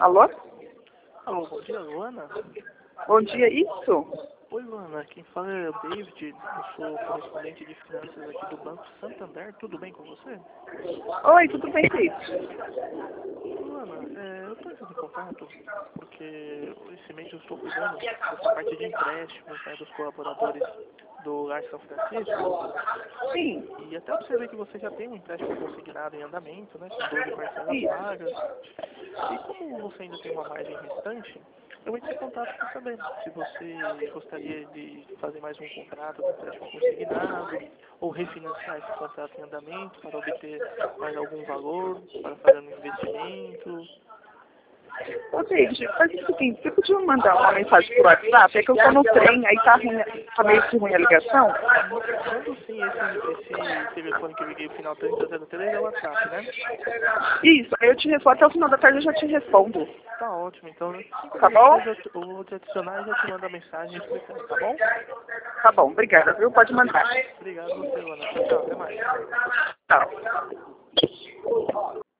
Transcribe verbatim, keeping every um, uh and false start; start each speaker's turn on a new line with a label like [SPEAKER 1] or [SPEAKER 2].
[SPEAKER 1] Alô?
[SPEAKER 2] Alô, bom dia, Luana?
[SPEAKER 1] Bom dia, isso?
[SPEAKER 2] Oi, Luana, quem fala é o David, eu sou correspondente de finanças aqui do Banco Santander, tudo bem com você?
[SPEAKER 1] Oi, tudo bem, David?
[SPEAKER 2] Luana, é, eu estou entrando em contato porque esse mês eu estou cuidando dessa parte de empréstimos, né, dos colaboradores do Lar São Francisco.
[SPEAKER 1] Sim.
[SPEAKER 2] E até observei que você já tem um empréstimo consignado em andamento, né, com doze parcelas
[SPEAKER 1] Isso.
[SPEAKER 2] pagas. E como você ainda tem uma margem restante, eu entrei em contato para saber se você gostaria de fazer mais um contrato de empréstimo consignado ou refinanciar esse contrato em andamento para obter mais algum valor, para fazer um investimento.
[SPEAKER 1] Ô, David, faz o seguinte, você podia me mandar uma mensagem por WhatsApp? É que eu tô no trem, aí tá, ruim, tá meio que ruim a ligação.
[SPEAKER 2] Mando sim, esse, esse telefone que eu liguei, o final trinta zero três é o WhatsApp, né?
[SPEAKER 1] Isso, aí eu te respondo, até o final da tarde eu já te respondo.
[SPEAKER 2] Tá ótimo, então cinco
[SPEAKER 1] Tá
[SPEAKER 2] minutos
[SPEAKER 1] bom?
[SPEAKER 2] eu, já te- eu vou te adicionar e já te mando a mensagem explicando, tá bom?
[SPEAKER 1] Tá bom, obrigada, viu? Pode mandar.
[SPEAKER 2] Obrigado você, Luana. Tchau, tchau, até mais.
[SPEAKER 1] Tchau.